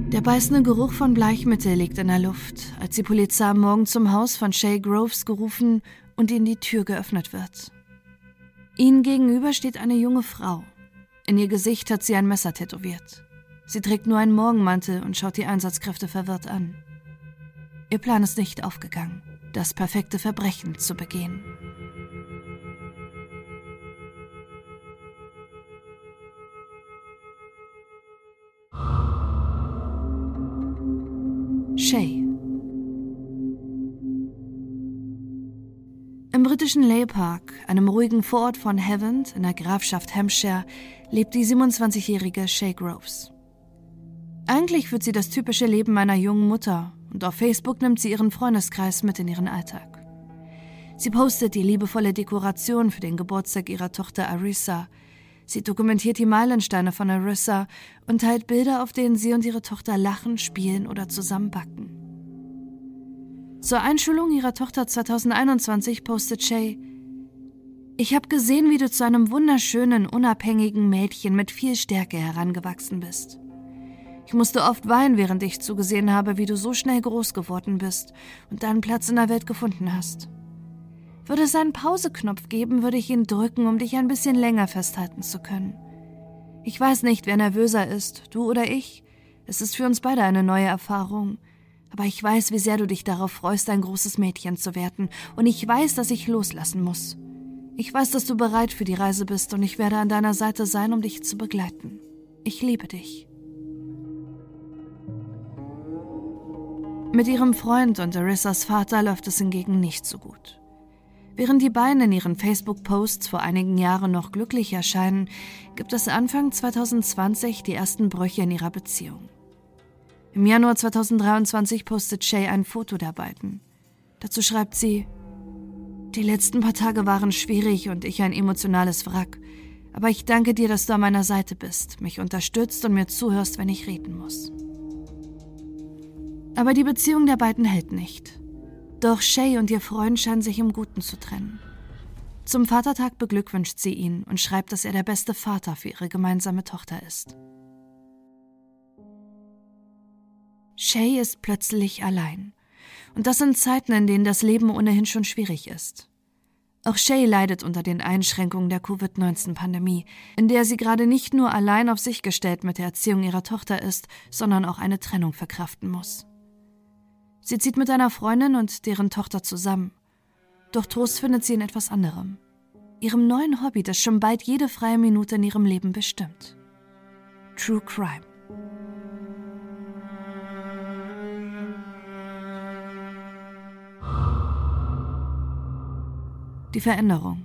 Der beißende Geruch von Bleichmittel liegt in der Luft, als die Polizei am Morgen zum Haus von Shay Groves gerufen und ihnen die Tür geöffnet wird. Ihnen gegenüber steht eine junge Frau. In ihr Gesicht hat sie ein Messer tätowiert. Sie trägt nur einen Morgenmantel und schaut die Einsatzkräfte verwirrt an. Ihr Plan ist nicht aufgegangen, das perfekte Verbrechen zu begehen. Shay. Im britischen Leigh Park, einem ruhigen Vorort von Havant in der Grafschaft Hampshire, lebt die 27-jährige Shay Groves. Eigentlich führt sie das typische Leben einer jungen Mutter und auf Facebook nimmt sie ihren Freundeskreis mit in ihren Alltag. Sie postet die liebevolle Dekoration für den Geburtstag ihrer Tochter Arissa. Sie dokumentiert die Meilensteine von Arissa und teilt Bilder, auf denen sie und ihre Tochter lachen, spielen oder zusammen backen. Zur Einschulung ihrer Tochter 2021 postet Shay: Ich habe gesehen, wie du zu einem wunderschönen, unabhängigen Mädchen mit viel Stärke herangewachsen bist. Ich musste oft weinen, während ich zugesehen habe, wie du so schnell groß geworden bist und deinen Platz in der Welt gefunden hast. Würde es einen Pauseknopf geben, würde ich ihn drücken, um dich ein bisschen länger festhalten zu können. Ich weiß nicht, wer nervöser ist, du oder ich. Es ist für uns beide eine neue Erfahrung. Aber ich weiß, wie sehr du dich darauf freust, ein großes Mädchen zu werden. Und ich weiß, dass ich loslassen muss. Ich weiß, dass du bereit für die Reise bist und ich werde an deiner Seite sein, um dich zu begleiten. Ich liebe dich. Mit ihrem Freund und Arissas Vater läuft es hingegen nicht so gut. Während die beiden in ihren Facebook-Posts vor einigen Jahren noch glücklich erscheinen, gibt es Anfang 2020 die ersten Brüche in ihrer Beziehung. Im Januar 2023 postet Shay ein Foto der beiden. Dazu schreibt sie: Die letzten paar Tage waren schwierig und ich ein emotionales Wrack. Aber ich danke dir, dass du an meiner Seite bist, mich unterstützt und mir zuhörst, wenn ich reden muss. Aber die Beziehung der beiden hält nicht. Doch Shay und ihr Freund scheinen sich im Guten zu trennen. Zum Vatertag beglückwünscht sie ihn und schreibt, dass er der beste Vater für ihre gemeinsame Tochter ist. Shay ist plötzlich allein. Und das in Zeiten, in denen das Leben ohnehin schon schwierig ist. Auch Shay leidet unter den Einschränkungen der Covid-19-Pandemie, in der sie gerade nicht nur allein auf sich gestellt mit der Erziehung ihrer Tochter ist, sondern auch eine Trennung verkraften muss. Sie zieht mit einer Freundin und deren Tochter zusammen. Doch Trost findet sie in etwas anderem. Ihrem neuen Hobby, das schon bald jede freie Minute in ihrem Leben bestimmt. True Crime. Die Veränderung.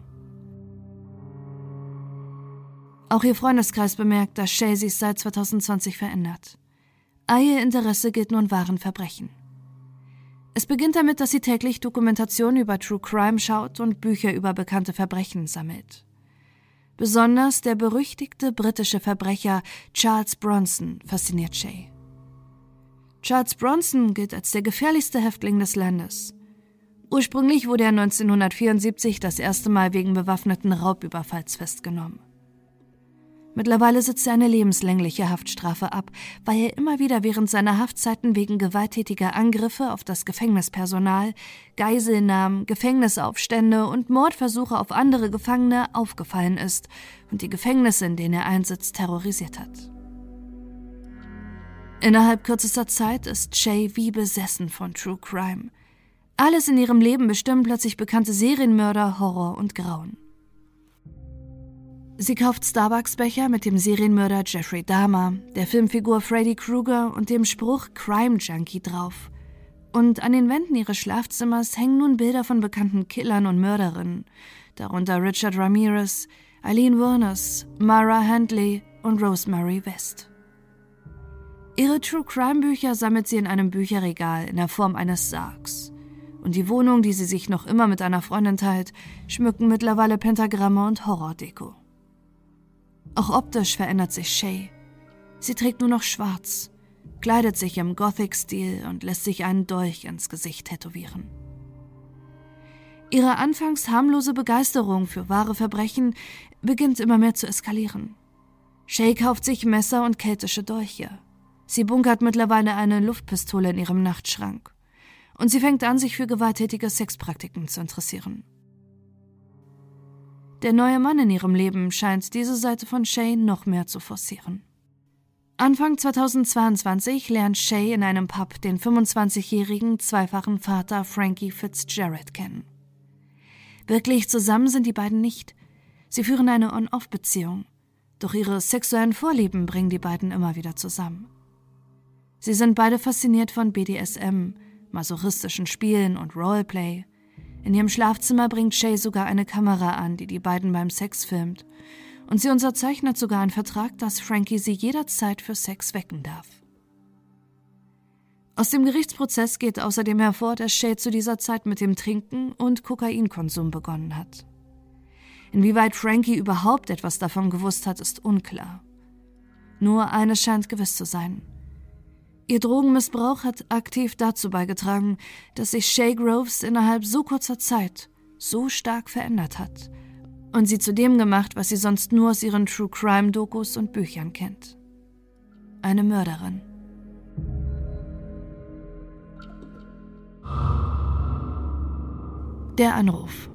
Auch ihr Freundeskreis bemerkt, dass Shay sich seit 2020 verändert. All ihr Interesse gilt nun wahren Verbrechen. Es beginnt damit, dass sie täglich Dokumentationen über True Crime schaut und Bücher über bekannte Verbrechen sammelt. Besonders der berüchtigte britische Verbrecher Charles Bronson fasziniert Shay. Charles Bronson gilt als der gefährlichste Häftling des Landes. Ursprünglich wurde er 1974 das erste Mal wegen bewaffneten Raubüberfalls festgenommen. Mittlerweile sitzt er eine lebenslängliche Haftstrafe ab, weil er immer wieder während seiner Haftzeiten wegen gewalttätiger Angriffe auf das Gefängnispersonal, Geiselnahmen, Gefängnisaufstände und Mordversuche auf andere Gefangene aufgefallen ist und die Gefängnisse, in denen er einsitzt, terrorisiert hat. Innerhalb kürzester Zeit ist Shay wie besessen von True Crime. Alles in ihrem Leben bestimmen plötzlich bekannte Serienmörder, Horror und Grauen. Sie kauft Starbucks-Becher mit dem Serienmörder Jeffrey Dahmer, der Filmfigur Freddy Krueger und dem Spruch Crime Junkie drauf. Und an den Wänden ihres Schlafzimmers hängen nun Bilder von bekannten Killern und Mörderinnen, darunter Richard Ramirez, Eileen Wuornos, Mara Handley und Rosemary West. Ihre True-Crime-Bücher sammelt sie in einem Bücherregal in der Form eines Sargs. Und die Wohnung, die sie sich noch immer mit einer Freundin teilt, schmücken mittlerweile Pentagramme und Horrordeko. Auch optisch verändert sich Shay. Sie trägt nur noch schwarz, kleidet sich im Gothic-Stil und lässt sich einen Dolch ins Gesicht tätowieren. Ihre anfangs harmlose Begeisterung für wahre Verbrechen beginnt immer mehr zu eskalieren. Shay kauft sich Messer und keltische Dolche. Sie bunkert mittlerweile eine Luftpistole in ihrem Nachtschrank. Und sie fängt an, sich für gewalttätige Sexpraktiken zu interessieren. Der neue Mann in ihrem Leben scheint diese Seite von Shay noch mehr zu forcieren. Anfang 2022 lernt Shay in einem Pub den 25-jährigen zweifachen Vater Frankie Fitzgerald kennen. Wirklich zusammen sind die beiden nicht. Sie führen eine On-Off-Beziehung. Doch ihre sexuellen Vorlieben bringen die beiden immer wieder zusammen. Sie sind beide fasziniert von BDSM, masochistischen Spielen und Roleplay. In ihrem Schlafzimmer bringt Shay sogar eine Kamera an, die die beiden beim Sex filmt. Und sie unterzeichnet sogar einen Vertrag, dass Frankie sie jederzeit für Sex wecken darf. Aus dem Gerichtsprozess geht außerdem hervor, dass Shay zu dieser Zeit mit dem Trinken und Kokainkonsum begonnen hat. Inwieweit Frankie überhaupt etwas davon gewusst hat, ist unklar. Nur eines scheint gewiss zu sein. Ihr Drogenmissbrauch hat aktiv dazu beigetragen, dass sich Shay Groves innerhalb so kurzer Zeit so stark verändert hat und sie zu dem gemacht, was sie sonst nur aus ihren True-Crime-Dokus und Büchern kennt. Eine Mörderin. Der Anruf.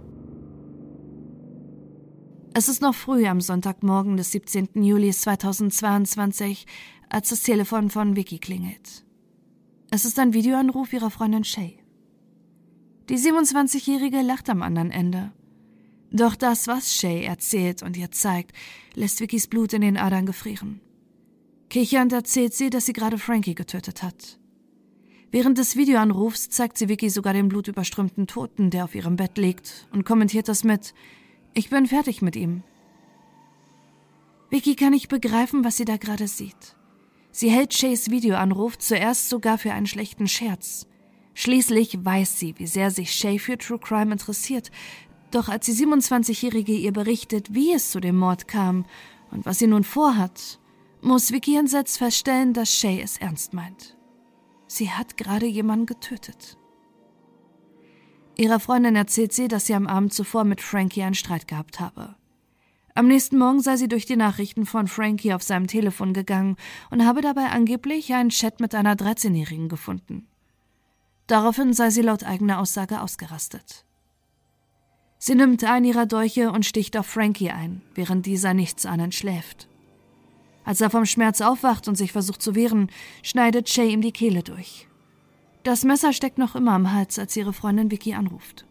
Es ist noch früh am Sonntagmorgen des 17. Juli 2022, als das Telefon von Vicky klingelt. Es ist ein Videoanruf ihrer Freundin Shay. Die 27-Jährige lacht am anderen Ende. Doch das, was Shay erzählt und ihr zeigt, lässt Vickys Blut in den Adern gefrieren. Kichernd erzählt sie, dass sie gerade Frankie getötet hat. Während des Videoanrufs zeigt sie Vicky sogar den blutüberströmten Toten, der auf ihrem Bett liegt, und kommentiert das mit: „Ich bin fertig mit ihm." Vicky kann nicht begreifen, was sie da gerade sieht. Sie hält Shays Videoanruf zuerst sogar für einen schlechten Scherz. Schließlich weiß sie, wie sehr sich Shay für True Crime interessiert. Doch als die 27-Jährige ihr berichtet, wie es zu dem Mord kam und was sie nun vorhat, muss Vicky entsetzt feststellen, dass Shay es ernst meint. Sie hat gerade jemanden getötet. Ihrer Freundin erzählt sie, dass sie am Abend zuvor mit Frankie einen Streit gehabt habe. Am nächsten Morgen sei sie durch die Nachrichten von Frankie auf seinem Telefon gegangen und habe dabei angeblich einen Chat mit einer 13-Jährigen gefunden. Daraufhin sei sie laut eigener Aussage ausgerastet. Sie nimmt einen ihrer Dolche und sticht auf Frankie ein, während dieser nichtsahnend schläft. Als er vom Schmerz aufwacht und sich versucht zu wehren, schneidet Shay ihm die Kehle durch. Das Messer steckt noch immer am Hals, als ihre Freundin Vicky anruft.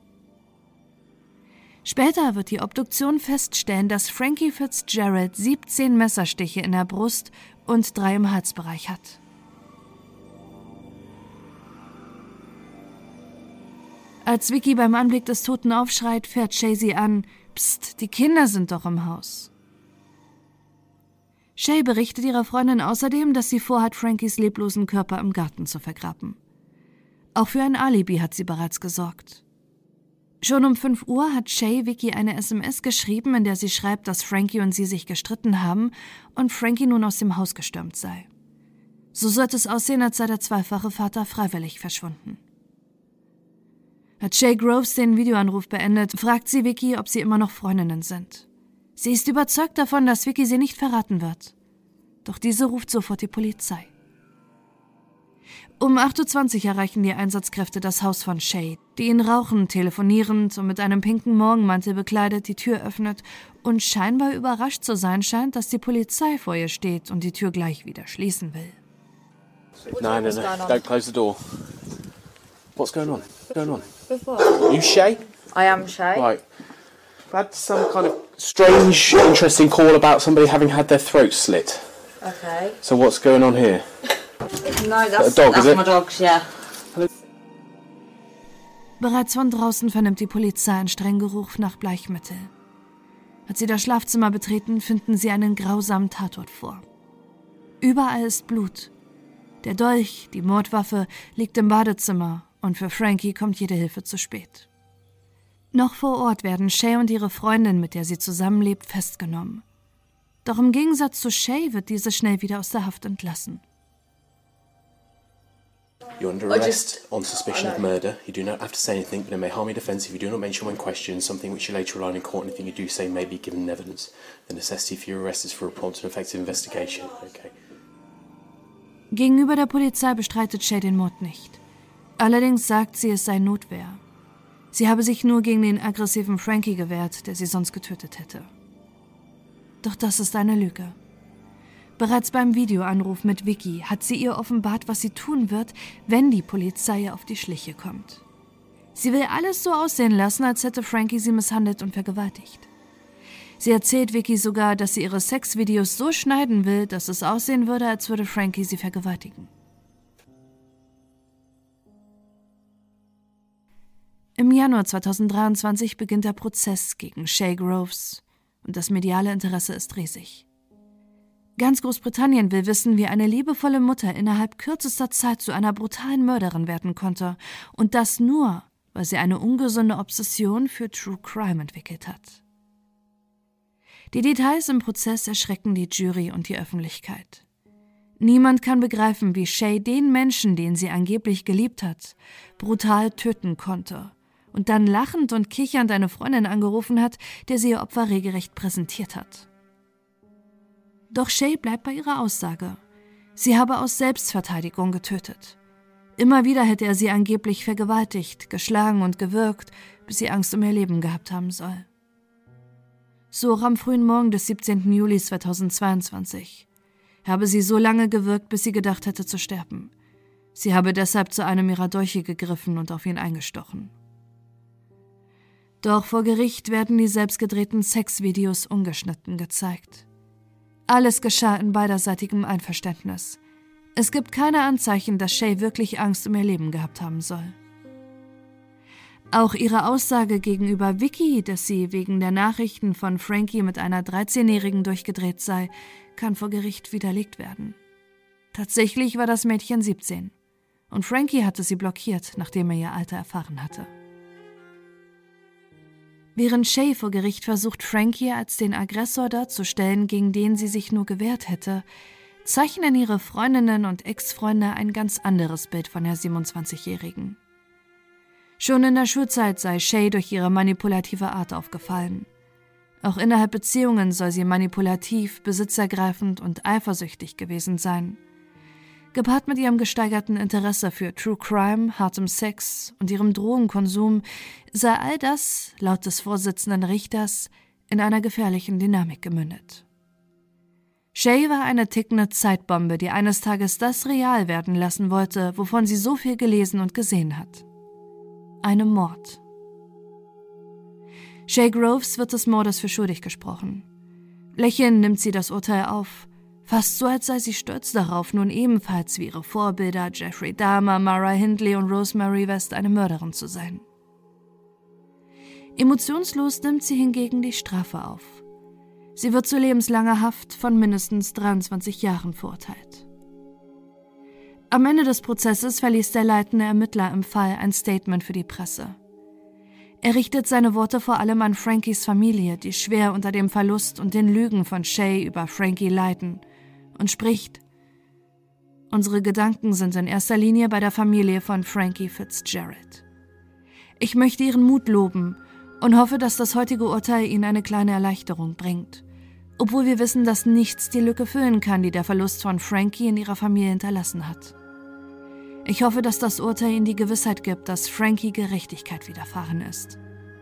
Später wird die Obduktion feststellen, dass Frankie Fitzgerald 17 Messerstiche in der Brust und 3 im Halsbereich hat. Als Vicky beim Anblick des Toten aufschreit, fährt Shay sie an: „Psst, die Kinder sind doch im Haus." Shay berichtet ihrer Freundin außerdem, dass sie vorhat, Frankies leblosen Körper im Garten zu vergraben. Auch für ein Alibi hat sie bereits gesorgt. Schon um 5 Uhr hat Shay Vicky eine SMS geschrieben, in der sie schreibt, dass Frankie und sie sich gestritten haben und Frankie nun aus dem Haus gestürmt sei. So sollte es aussehen, als sei der zweifache Vater freiwillig verschwunden. Als Shay Groves den Videoanruf beendet, fragt sie Vicky, ob sie immer noch Freundinnen sind. Sie ist überzeugt davon, dass Vicky sie nicht verraten wird. Doch diese ruft sofort die Polizei. Um 8:20 Uhr erreichen die Einsatzkräfte das Haus von Shay, die ihn rauchend, telefonierend und mit einem pinken Morgenmantel bekleidet die Tür öffnet und scheinbar überrascht zu sein scheint, dass die Polizei vor ihr steht und die Tür gleich wieder schließen will. No, don't close the door. What's going on? What's going on? Are you Shay? I am Shay. Right. I've had some kind of strange, interesting call about somebody having had their throat slit. Okay. So what's going on here? No, that's dog, is it? my dogs, yeah. Bereits von draußen vernimmt die Polizei einen strengen Geruch nach Bleichmittel. Als sie das Schlafzimmer betreten, finden sie einen grausamen Tatort vor. Überall ist Blut. Der Dolch, die Mordwaffe, liegt im Badezimmer und für Frankie kommt jede Hilfe zu spät. Noch vor Ort werden Shay und ihre Freundin, mit der sie zusammenlebt, festgenommen. Doch im Gegensatz zu Shay wird diese schnell wieder aus der Haft entlassen. You're under arrest on suspicion of murder. You do not have to say anything, but it may harm your defence if you do not mention when questioned something which you later rely on in court. Anything you do say may be given evidence. The necessity for your arrest is for a prompt and effective investigation. Okay. Gegenüber der Polizei bestreitet Shay den Mord nicht. Allerdings sagt sie, es sei Notwehr. Sie habe sich nur gegen den aggressiven Frankie gewehrt, der sie sonst getötet hätte. Doch das ist eine Lüge. Bereits beim Videoanruf mit Vicky hat sie ihr offenbart, was sie tun wird, wenn die Polizei ihr auf die Schliche kommt. Sie will alles so aussehen lassen, als hätte Frankie sie misshandelt und vergewaltigt. Sie erzählt Vicky sogar, dass sie ihre Sexvideos so schneiden will, dass es aussehen würde, als würde Frankie sie vergewaltigen. Im Januar 2023 beginnt der Prozess gegen Shay Groves und das mediale Interesse ist riesig. Ganz Großbritannien will wissen, wie eine liebevolle Mutter innerhalb kürzester Zeit zu einer brutalen Mörderin werden konnte und das nur, weil sie eine ungesunde Obsession für True Crime entwickelt hat. Die Details im Prozess erschrecken die Jury und die Öffentlichkeit. Niemand kann begreifen, wie Shay den Menschen, den sie angeblich geliebt hat, brutal töten konnte und dann lachend und kichernd eine Freundin angerufen hat, der sie ihr Opfer regelrecht präsentiert hat. Doch Shay bleibt bei ihrer Aussage. Sie habe aus Selbstverteidigung getötet. Immer wieder hätte er sie angeblich vergewaltigt, geschlagen und gewürgt, bis sie Angst um ihr Leben gehabt haben soll. So auch am frühen Morgen des 17. Juli 2022. Habe sie so lange gewürgt, bis sie gedacht hätte zu sterben. Sie habe deshalb zu einem ihrer Dolche gegriffen und auf ihn eingestochen. Doch vor Gericht werden die selbstgedrehten Sexvideos ungeschnitten gezeigt. Alles geschah in beiderseitigem Einverständnis. Es gibt keine Anzeichen, dass Shay wirklich Angst um ihr Leben gehabt haben soll. Auch ihre Aussage gegenüber Vicky, dass sie wegen der Nachrichten von Frankie mit einer 13-Jährigen durchgedreht sei, kann vor Gericht widerlegt werden. Tatsächlich war das Mädchen 17 und Frankie hatte sie blockiert, nachdem er ihr Alter erfahren hatte. Während Shay vor Gericht versucht, Frankie als den Aggressor darzustellen, gegen den sie sich nur gewehrt hätte, zeichnen ihre Freundinnen und Ex-Freunde ein ganz anderes Bild von der 27-Jährigen. Schon in der Schulzeit sei Shay durch ihre manipulative Art aufgefallen. Auch innerhalb Beziehungen soll sie manipulativ, besitzergreifend und eifersüchtig gewesen sein. Gepaart mit ihrem gesteigerten Interesse für True Crime, hartem Sex und ihrem Drogenkonsum sei all das, laut des Vorsitzenden Richters, in einer gefährlichen Dynamik gemündet. Shay war eine tickende Zeitbombe, die eines Tages das real werden lassen wollte, wovon sie so viel gelesen und gesehen hat. Einem Mord. Shay Groves wird des Mordes für schuldig gesprochen. Lächelnd nimmt sie das Urteil auf, fast so, als sei sie stolz darauf, nun ebenfalls wie ihre Vorbilder Jeffrey Dahmer, Mara Hindley und Rosemary West eine Mörderin zu sein. Emotionslos nimmt sie hingegen die Strafe auf. Sie wird zu lebenslanger Haft von mindestens 23 Jahren verurteilt. Am Ende des Prozesses verließ der leitende Ermittler im Fall ein Statement für die Presse. Er richtet seine Worte vor allem an Frankies Familie, die schwer unter dem Verlust und den Lügen von Shay über Frankie leiden, und spricht: Unsere Gedanken sind in erster Linie bei der Familie von Frankie Fitzgerald. Ich möchte ihren Mut loben und hoffe, dass das heutige Urteil ihnen eine kleine Erleichterung bringt, obwohl wir wissen, dass nichts die Lücke füllen kann, die der Verlust von Frankie in ihrer Familie hinterlassen hat. Ich hoffe, dass das Urteil ihnen die Gewissheit gibt, dass Frankie Gerechtigkeit widerfahren ist.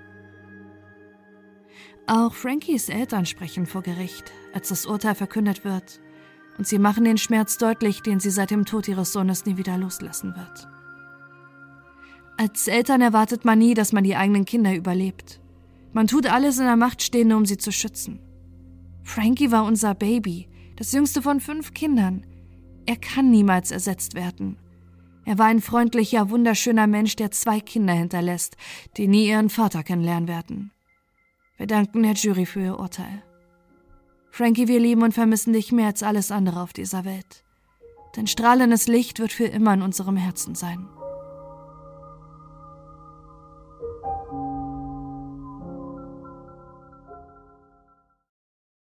Auch Frankies Eltern sprechen vor Gericht, als das Urteil verkündet wird, und sie machen den Schmerz deutlich, den sie seit dem Tod ihres Sohnes nie wieder loslassen wird. Als Eltern erwartet man nie, dass man die eigenen Kinder überlebt. Man tut alles in der Macht Stehende, um sie zu schützen. Frankie war unser Baby, das jüngste von 5 Kindern. Er kann niemals ersetzt werden. Er war ein freundlicher, wunderschöner Mensch, der 2 Kinder hinterlässt, die nie ihren Vater kennenlernen werden. Wir danken der Jury für ihr Urteil. Frankie, wir lieben und vermissen dich mehr als alles andere auf dieser Welt. Dein strahlendes Licht wird für immer in unserem Herzen sein.